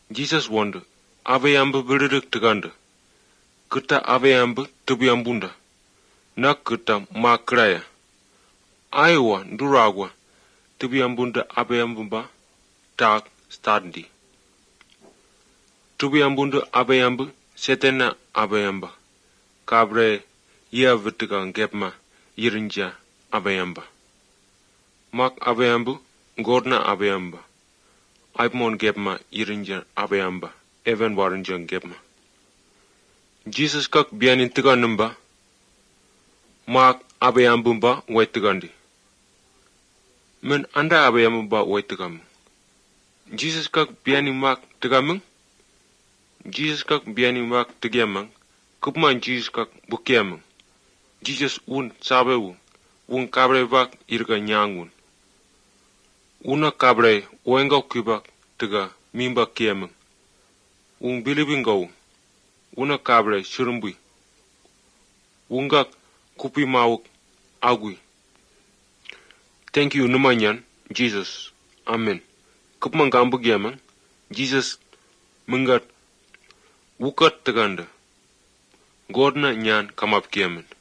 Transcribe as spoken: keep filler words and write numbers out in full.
Jesus wonde, ave yamba beririk tegande. Kita ave yamba tebi ambunda. Na kita makraya. Aiwa nduragwa tebi ambunda ave yamba tak standi. Tebi ambunda ave yamba setena ave yamba. Kabre ya vitiga ngepma yirinja ave yamba. Mak ave yamba ngorna ave yamba. Aipmon gepma yirinja ave yamba. Even warinja gepma. Jesus kak bianin tiga numba. Mak ave yamba ba waitigandi. Men anda ave yamba ba waitigam. Jesus kak bianin mak tigameng. Jesus kak bianin mak tigameng. Kupman Jesus kak bukiameng. Jesus un sabe un. Un kabre bak irga nyangun. Una kabre oenga kubak tiga mimba kiameng. Un bilibingau. Una kabre surumbui. Unga kupi mauk agui. Thank you numanyan, Jesus. Amen. Kupman gambu giameng. Jesus mengat wukat teganda. Godna nyan kamap kiamen.